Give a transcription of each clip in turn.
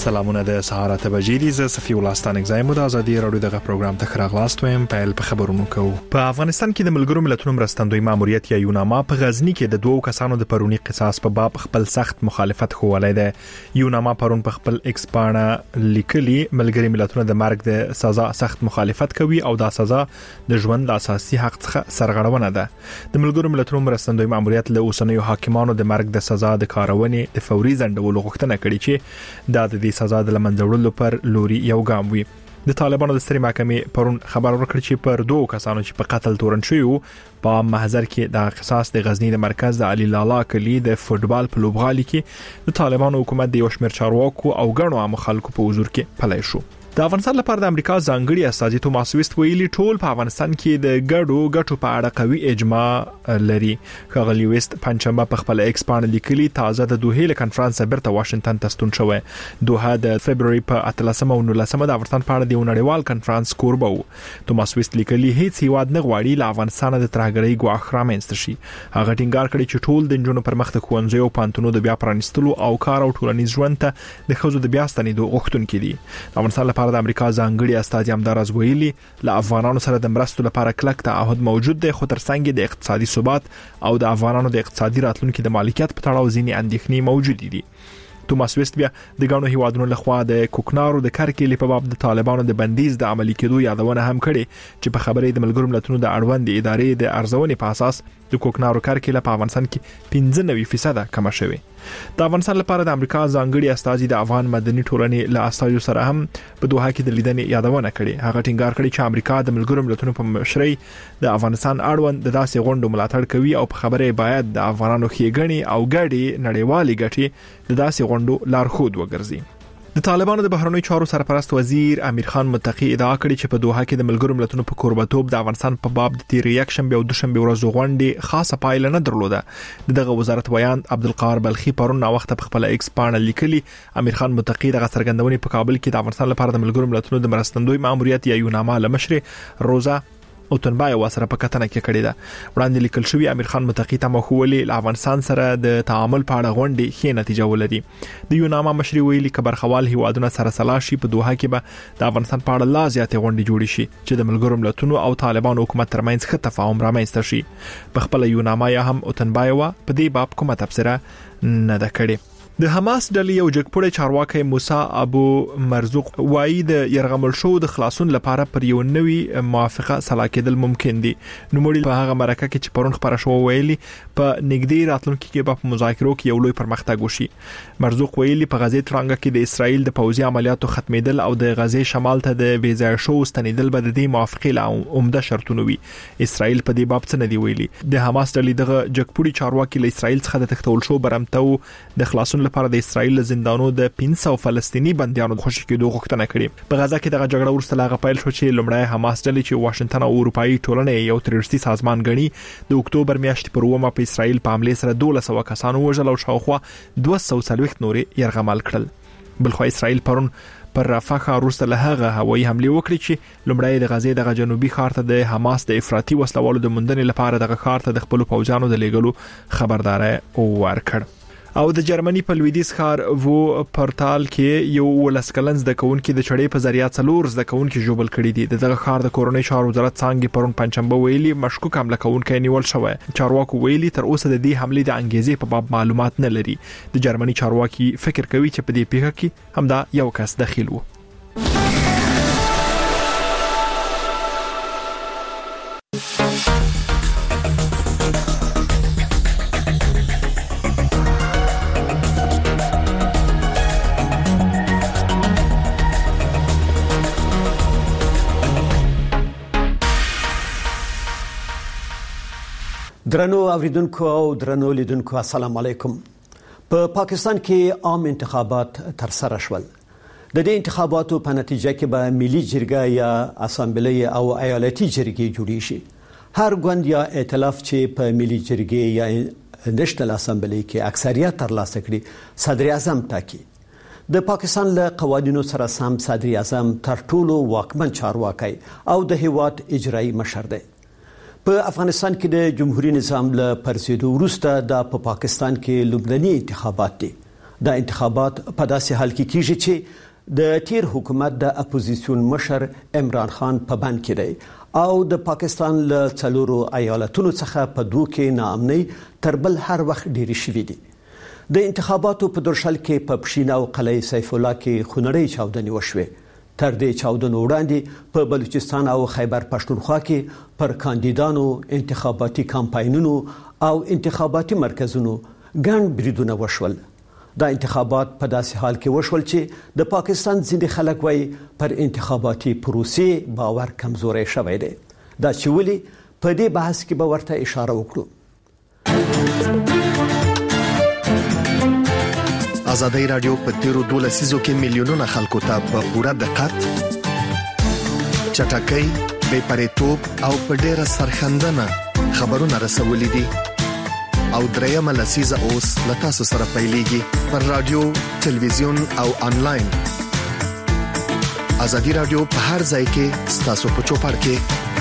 سلامونه د سهار ته بجیری ز صفی ولستان اگزایم د ازادي رادیو دغه پروګرام ته خراغلاست ویم په خبرونو کو په افغانستان کې د ملګرو ملتونو مرستندوی ماموریت یا یوناما په غزنی کې د دوه کسانو د پرونی قصاص په باب خپل سخت مخالفت خوالای ده. یوناما پرون په خپل ایکس باندې لیکلي ملګری ملتونو د مرګ د سزا سخت مخالفت کوي او دا سزا د ژوند د اساسي حق څخه سرغړونه ده. د ملګرو ملتونو مرستندوی ماموریت له اوسنیو حاکمانو د مرګ د سزا د کارونې د فوري ځنډولو غوښتنه کړې چې د دې سزا د لمنځوړلو پر لوري یو ګام وي. د طالبانو د ستري محکمې پرون خبر ورکړ چې پر دوه کسانو چې په قتل تورن شوی په محضر کې د قصاص د غزنی د مرکز د علي لالا کلی د فوتبال په لوبغالي کې د طالبانو حکومت د یو شمېر چارواکو او غنو عام خلکو په حضور کې پلي شو. د افغانستان لپاره د امریکا ځانګړي استازي توماس ویست ویلي ټول په افغانستان کې د ګټو په اړه قوي اجماع لري. ښاغلي ویست پنځمبه په خپل ایکس باندې لیکلي تازه د دوه له کانفرنس برته واشنگټن ته ستون شوی. دوه د فبراير په 13 او 19 د افغانستان په اړه د نړیوال کانفرنس کوربه وو. توماس ویست لیکلي هیڅ هیواد نه غواړي له افغانستان د ترهګرۍ ګواښ رامنځته شي. هغه ټینګار کړی چې ټول د جنونو پر مخ د ښوونځي او پانتونو د بیا پرانستلو او کار او ټولنیز ژوند ته د خزو د بیا ستنېدو غوښتونکي دي. افغانستان لپاره د امریکا ځانګړي استازي همدارز ویلي له افغانانو سره د مرستو لپاره کلک تعهد موجود دی، خو ترڅنګ د اقتصادي ثبات او د افغانانو د اقتصادي راتلونکو د مالکیت په تړاو ځینې اندېښنې موجود دي. توماس ویست بیا د غاڼو هیوادونو لخوا د کوکنارو د کرکېلې په باب د طالبانو د بندیز د عملي کېدو یادونه هم کړي چې په خبرې د ملګرو ملتونو د اړوند ادارې د ارزونې په اساس د کوکنارو کرکېله په افغانستان کې 95% کم شوی. د افغانستان لپاره د امریکا ځانګړي استازي د افغان مدني ټولنې له استازو سره هم په دوحه کې د لیدنې یادونه کړي. هغه ټینګار کړی چې امریکا د ملګرو ملتونو په مشرۍ د افغانستان اړوند د داسې غونډو ملاتړ کوي او په خبرې باید د افغانانو ښېګڼې او ګډې نړیوالې ګټې د داسې غونډو لارښود وګرځي. د طالبانو د بهرنیو چارو سرپرست وزیر امیر خان متقی ادعا کړې چې په دوحه کې د ملګرو ملتونو په کوربتوب د افغانستان په باب د تیر یک شنبه او دوشنبه ورځو غونډې خاصه پایله نه درلوده. دغه وزارت ویان عبدالقاهر بلخي پرون وخت په خپل ایکس باندې لیکلي امیر خان متقی دغه څرګندونې په کابل کې د افغانستان لپاره د ملګرو ملتونو د مرستندوی ماموریت یا یوناما لمشر روزا او تنبای وسره په کتنه کې کړی ده. وړاندې لیکل شوی امیر خان متقی ته مخولي له افغانستان سره د تعامل په اړه غونډې ښه نتیجه ولري. د یوناما مشر ویلي کبرخوال هیوادونو سره سلاشي په دوحه کې به د افغانستان په اړه لا زیاتې غونډې جوړې شي چې د ملګرو ملتونو او طالبان حکومت ترمنځ ښه تفاهم رامنځته شي. په خپل یوناما یا هم او تنبای په دې باب کومه تبصره نه ده کړې. د حماس ډلې یو جګپوړی چارواکي موسی ابو مرزوق وایي د يرغمل شو د خلاصون لپاره پر یو نوي موافقه سلا کېدل ممکن دي. نو مړي په هغه مرکه کې چې پرون خبره شو ویلي په نګدي راتلونکو کې په مذاکرو کې یو لوی پرمختګ وشي. مرزوق ویلي په غزې ترانګه کې د اسرایل د پوځي عملیاتو ختمېدل او د غزې شمال ته د بیځای شو ستنېدل به د دې موافقه له عمده شرطونه وي. اسرایل په دې باب څه نه دی ویلي. د حماس ډلې دغه جګپوړی چارواکي له اسرایل څخه د تختول شو برمتو د خلاصون لپاره د اسرایل زندانو د 500 فلسطینی بنديانو خوشی کېدو غوښتنه کړې. په غزا کې دغه جګړه ورسته لاغه پیل شو چې لومړی حماس ډلې چې واشنگټن او اروپאי ټولنې یو تروریستي سازمان ګڼي د اکتوبر میاشتې پر ومه په اسرایل په حمله سره 1200 کسانو وژل او شاوخوا 240 نورې يرغمل کړل. بلخو اسرایل پرون پر رفح ورسته له هغه هوایي حمله وکړي چې لومړی د غزې د جنوبي ښار ته د حماس د افراطي وسلوالو د مندنې لپاره د ښار ته د خپل پوځانو د لیږلو خبرداري ورکړ. او د جرمني په لویدیز ښار وو پورتال کې یو ولسکلنز د کونکي د چړې په ذریعہ څلور د کونکي جوبل کړي دي. دغه ښار د کورونی چارو وزارت څنګه پرون پنځمبه ویلي مشکوک حمله کونکي نیول شوی. چارواکو ویلي تر اوسه د دې حمله د انګیزې په باب معلومات نه لري. د جرمني چارواکي فکر کوي چې په دې پیښه کې همدا یو کس دخیل وو. درنو اوریدونکو او درنو لیدونکو السلام علیکم. په پاکستان کې عام انتخابات تر سره شول. د دې انتخاباتو په نتیجه کې به ملي جرګه یا اسامبلې او ایالتي جرګې جوړې شي. هر ګوند یا ائتلاف چې په ملي جرګې یا نېشنل اسامبلې کې اکثریت ترلاسه کړي صدر اعظم ټاکي. د پاکستان له قوانینو سره سم صدر اعظم تر ټولو واکمن چارواکي او د هیواد اجرایي مشر دی. په افغانستان کې د جمهوریت نظام له پرسیدو وروسته د پاکستان کې لومړني انتخابات دي دا انتخابات په داسې حال کې کیږي چې د تیر حکومت د اپوزیسیون مشر عمران خان په بند کې دی او د پاکستان له 4 ایالتونو څخه په 2 کې ناامنۍ تر بل هر وخت ډېری شوې دي د انتخاباتو په درشل کې په پښین او قلعه سیف الله کې خونړۍ چاودنې وشوې تر دې چاودنو وړاندې په بلوچستان او خیبر پښتونخوا کې پر کاندیدانو انتخاباتي کمپاینونو او انتخاباتي مرکزونو ګڼ بریدونه وشول دا انتخابات په داسې حال کې وشول چې د پاکستان ځینې خلک وایي پر انتخاباتي پروسې باور کمزوري شوی دی دا چې ولې په دې بحث کې به ورته اشاره وکړو ازادي رادیو په تیرو 12 لسیزو کې میلیونونه خلکو ته په پوره دقت چټکۍ بې پرېتوب او په ډېره سرخندنه خبرونه رسولې دي او درېیمه لسیزه اوس له تاسو سره پیلېږي پر رادیو تلویزیون او انلاین ازادي رادیو په هر ځای کې ستاسو په چوپړ کې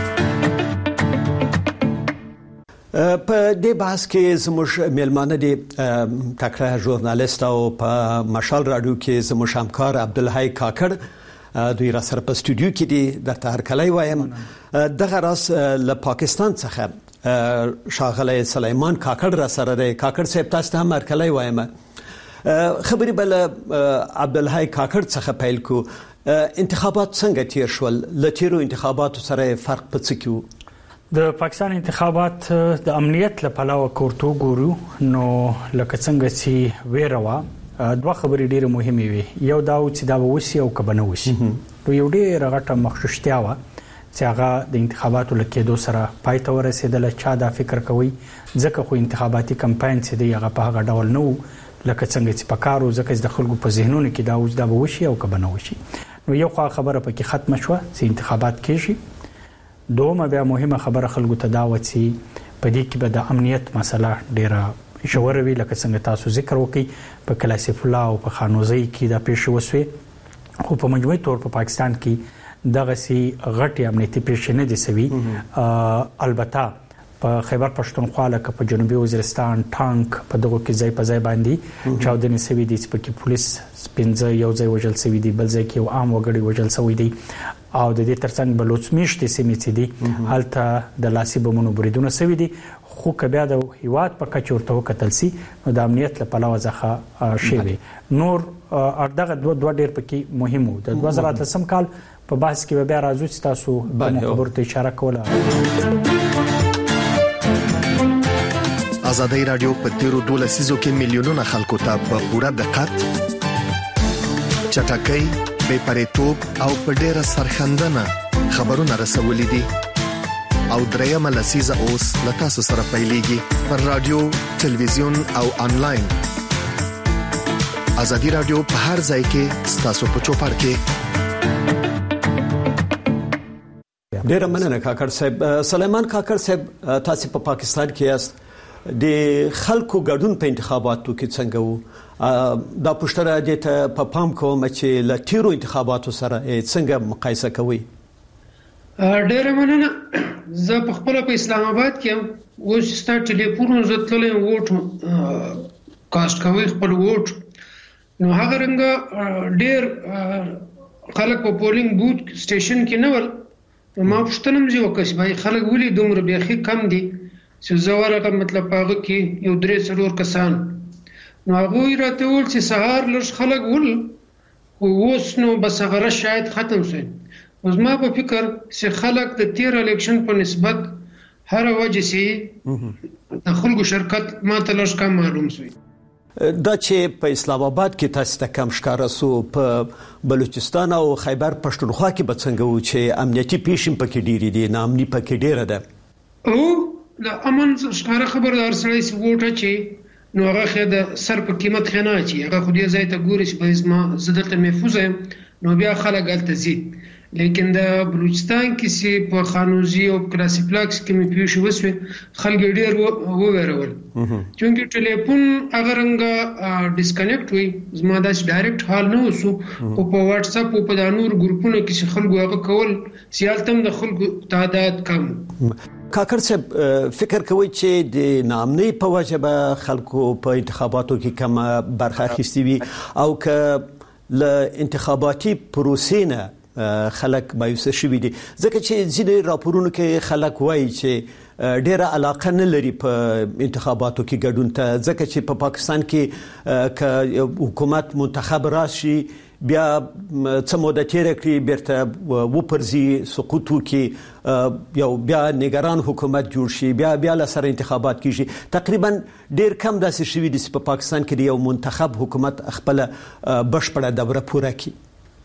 په دې بحث کې زموږ میلمانه دي تکړه ژورنالیست او په مشال رادیو کې زموږ همکار عبدالحی کاکړ دوی را سره په استودیو کې دي درته هرکلی وایم دغه راس له پاکستان څخه شاغله سلیمان کاکړ را سره دی کاکړ صاحب تاسو ته هم هرکلی وایم خبرې بل عبدالحی کاکړ څخه پیل کو انتخابات څنګه تیر شول له تیرو انتخاباتو سره فرق په څه کې و د پاکستان انتخابات د امنیت له پلوه کوړتو ګورو نو لکه څنګه چې ویروا دوه خبرې ډېرې مهمې وي یو دا چې دا وسی او کبنه وسی نو یو ډېر غټه مخشوشتیا و چې هغه د انتخاباتو لکېدو سره پای ته ورسېدل چا دا فکر کوي ځکه خو انتخاباتي کمپاین چې دی هغه په هغه ډول نه لکه څنګه چې پکارو ځکه د خلکو په ذهنونو کې دا اوس دا وسی او کبنه وسی نو یو خبره پکې ختم شوه چې انتخابات کېږي دومره بیا مهمه خبره خلکو ته دا و چې په دې کې به د امنیت مسله ډیره شوروي لکه څنګه تاسو ذکر وکړي په کلاسیف الله او په خانوزي کې دا پیښ وسوي خو په مجموعي تور په پاکستان کې دغه سي غټي امنیتي پیښې نه دي سوي البته په خیبر پښتونخوا لکه په جنوبي وزیرستان ټانک په دغه کې ځای په ځای باندې چاودنې سوي دي چې په کې پولیس سپینځه یو ځای وژل سوي دي بل ځای کې یو عام وګړي وژل سوي دي او د دې ترڅنګ بلوچ میشتې سیمې چې دي هلته د لاسي بمونو بریدونه سوي دي خو کبیا د هیواد په کچ ورته وکتل سي نو د امنیت لپاره ځخه شوی نور دغه دوه ډېر پکې مهم وو د 2013 کال په بحث کې بیا راځو چې تاسو خبرو ته اشاره کوله ازادي رادیو په تیرو 12 لسیزو کې میلیونونه خلکو ته په پوره دقت چټکۍ بې پرېتوب او په ډېره سرخندنه خبرونه رسولې دي او درېیمه لسیزه اوس له تاسو سره پیلېږي پر رادیو تلویزیون او انلاین ازادي رادیو په هر ځای کې ستاسو په چوپړ کې ډېر مننه کاکړ صاحب سلیمان کاکړ صاحب تاسو په پاکستان کې یاست د خلکو ګډون په انتخاباتو کې څنګه وو دا پښتنه د په پام کوم چې ل تیرو انتخاباتو سره څنګه مقایسه کوي ډېر مننه زه په خپل په اسلام آباد کې اوس ستاسو ټلیفون زتلې ووټ کاست کوي خپل ووټ نو هغه رنګ ډېر خلک په پولینګ بوت سټیشن کې نه ول ما پښتنم زی وکړ چې خلک ولې دومره بیخي کم دي چې زوړه مطلب هغه کې یو 3-4 کسان نو هغه راته ول چې سهار لږ خلک ول اوس نو بس هغه شاید ختم شي اوس ما په فکر چې خلک د تیر الیکشن په نسبت هر وجه سي د خلکو شرکت ما ته لږ کم معلوم شي دا چې په اسلام آباد کې تاسو ته کم ښکارا سو په بلوچستان او خیبر پښتونخوا کې به څنګه و چې امنیتي پیښې پکې ډېری دي نامني پکې ډېره ده او د امن ښکارا خبردار سره سی ووټه چې نو هغه د سر په قیمت خنه چې هغه خو دې ځای ته ګوري چې به ما زدت محفوظ نو بیا خلک غلط زی لیکن د بلوچستان کې سي په خانوزي او کلاسیپلاکس کې مې پیښ وسوي خلک ډېر وورول چونکه ټلیفون هغه رنګ ډیسکنیکټ وي زما د ډایرکټ حال نه وسو او په واتس اپ او په نور ګروپونو کې خلکو هغه کول سیالتم د خلکو تعداد کم کاکړ صاحب فکر کوي چې د نامنۍ په وجه به خلکو په انتخاباتو کې کم برخه اخیستي وي او که له انتخاباتي پروسې نه خلک مایوسه شوي دي ځکه چې ځینې راپورونو کې خلک وایي چې ډیره علاقه نه لري په انتخاباتو کې ګډون ته ځکه چې په پاکستان کې که حکومت منتخب راشي بیا څه موده تیر کړي بیرته وپرځي سقوط وکړي یو بیا نگران حکومت جوړ شي بیا لسره انتخابات کیږي تقریبا ډیر کم داسې شوي دي په پاکستان کې یو منتخب حکومت خپل بشپړه دوره پوره کړي.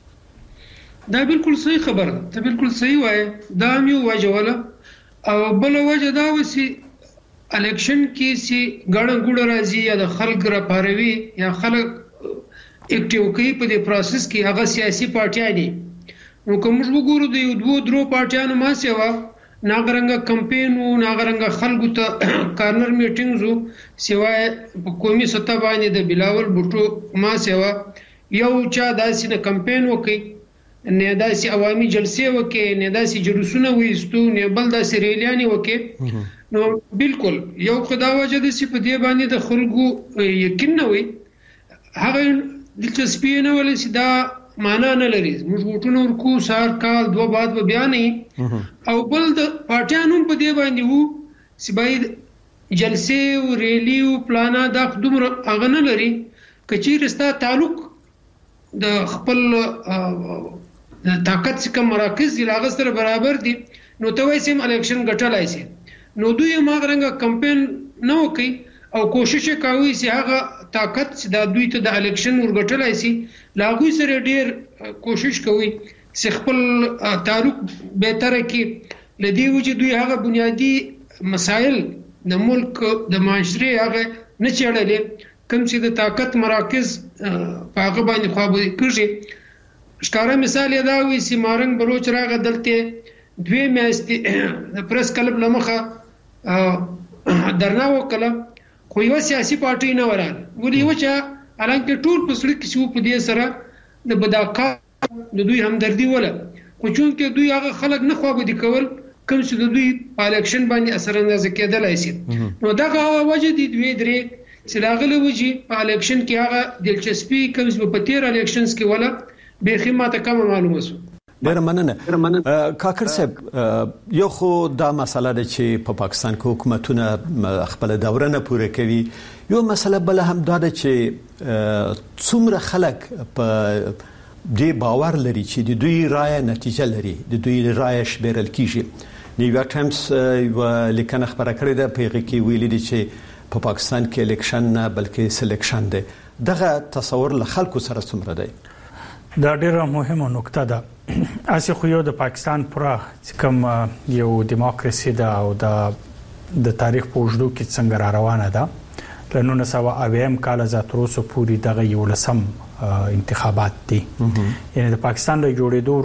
دا بالکل صحیح خبره ته بالکل صحیح وایي دا یو وجه ولا او بل وجه دا وسی الیکشن کې سي ګڼ ګوډ راځي یا د خلک را پاروي یا خلک اکټیو کوي په دې پروسس کې هغه سیاسي پارټیان دي نو کوم وګورو د یو دوه درو پارټیانو ما سیوا ناغرنګ کمپین او ناغرنګ خلکو ته کارنر میټینګز سیوا په قومي سطح باندې د بلاول بوټو ما سیوا یو چا داسې نه کمپین وکي نه داسې عوامي جلسې وکي نه داسې جلوسونه وېستو نه بل داسې ریلیانې وکي نو بالکل یو خدا وجه د سی په دې باندې د خلکو یقین نه وي هغه دلچسپي نه ولې چې دا معنا نه لري موږ وټونو ورکو سار کال دوه بعد به بیان او بل د پارټیانو په دې باندې وو چې باید جلسې او ریلی او پلانا دا دومره هغه نه لري کچیر ستا تعلق د خپل د طاقت څخه مراکز دی لاغ سره برابر دي نو ته وایې سم الیکشن ګټلای شي نو دوی ماغرنګ کمپین نه وکي او کوشش کوي چې هغه طاقت چې د دوی ته د الیکشن ورګټلای شي لاغوي سره ډیر کوشش کوي چې خپل تعلق بهتر کړي لدی وجه دوی هغه بنیادی مسائل د ملک د معاشري هغه نه چړلې کوم چې د طاقت مراکز په هغه باندې خوابه کیږي ښکارا مثال دا وي چې مارنګ بلوچ راغه دلته دوی میاشتې د پریس کلب لمخه درنا وکړه خو یو سیاسي پارټي نه وراله ولې وچا الانکه ټول په سړک کې شو په دې سره د بداقا د دوی همدردي ولا خو چون کې دوی هغه خلک نه خوابه دي کول کوم چې د دوی په الیکشن باندې اثر انداز کېدلای شي نو دا هغه وجه دي دوی درې چې لاغله وجي په الیکشن کې هغه دلچسپي کوم چې په تیر الیکشنز کې ولا به خدمت کم معلومه سو ډیر مننه کاکړ صاحب یو خو دا مسله ده چې په پاکستان کې حکومتونه خپل دوره نه پوره کوي یو مسله بل هم دا ده چې څومره خلک په دې باور لري چې د دوی رائے نتیجه لري د دوی رائے شمیرل کیږي نیویارک ټایمز لیکنه خبره کړې ده په هغه کې ویلي دي چې په پاکستان کې الیکشن نه بلکې سلیکشن دی دغه تصور له خلکو سره څومره دی دا ډیره مهمه نکته ده اسی خو یو د پاکستان پورا کوم یو دیموکراسي ده او د تاریخ په وجودو کې څنګه را روانه ده له 1980 کال زاتروسو پوری دغه یو لسم انتخابات دي یعنی د پاکستان د جوړېدو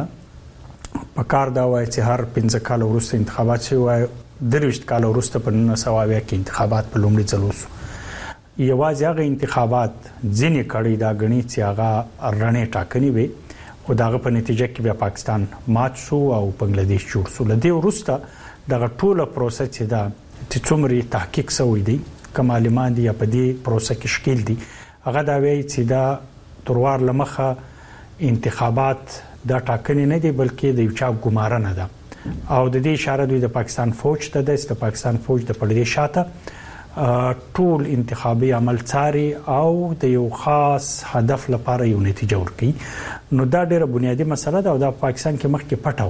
وروسته په کار دا وایي چې هر 15 کال وروسته انتخابات شي وای 23 کال وروسته په 1980 کې انتخابات په لومړي ځل وشو یوازې هغه انتخابات ځینې کړي دا غني چې هغه رڼې ټاکنې وي او داغه په نتیجه کې بیا پاکستان مات شو او بنگلاديش جوړ شو لدی وروسته دغه ټوله پروسه چې دا چې څومره تحقیق شوی دی کمالمان دي په دې پروسه کې شکل دي هغه دا وایي چې دا تروار لمخه انتخابات دا ټاکنې نه دي بلکې د یو چا ګمارنه ده او د دې اشاره دوی د پاکستان فوج ته د پاکستان فوج د پردې شاته ټول انتخابي عمل څاري او د یو خاص هدف لپاره یو نتیجه ورکړي نو دا ډیره بنیادی مسله ده او د پاکستان کې مخکې پټه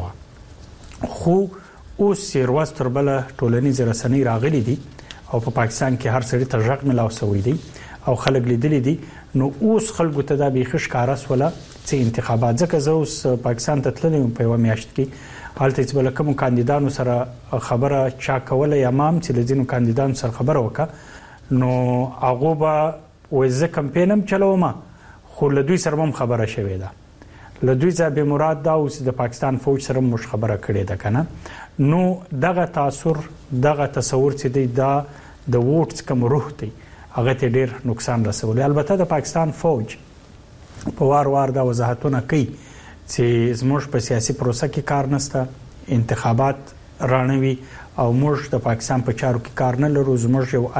و خو اوس سیروس تر بل ټولنیز رسنۍ راغلي دي او په پاکستان کې هر سړي ته ژغ ملاو شوی دی او خلک لیدلي دي نو اوس خلکو ته دا بیخش کارس ولا چې انتخابات ځکه زه اوس پاکستان ته تللی په یو میاشت کې حالت چې بل کوم کاندیدانو سره خبره چا کوله یا مام چې لزینو کاندیدانو سره خبره وکړه نو هغه به وزه کمپاینم چلوم خو له دوی سره هم خبره شوې ده له دوی ځکه به مراد دا اوس د پاکستان فوج سره مش خبره کړې ده کنه نو دغه تاثیر دغه تصور چې دی دا د ووټس کوم روح دی هغه ته ډیر نقصان رسولي البته د پاکستان فوج په وار دا وضاحتونه کوي چې زموږ په سیاسي پروسه کې کار نشته انتخابات رانوي او موږ د پاکستان په چارو کې کار نه لرو. زموږ یو